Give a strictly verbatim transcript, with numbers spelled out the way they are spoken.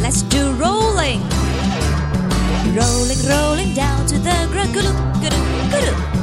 Let's do rolling. Rolling, rolling down to the ground. Good, good, good.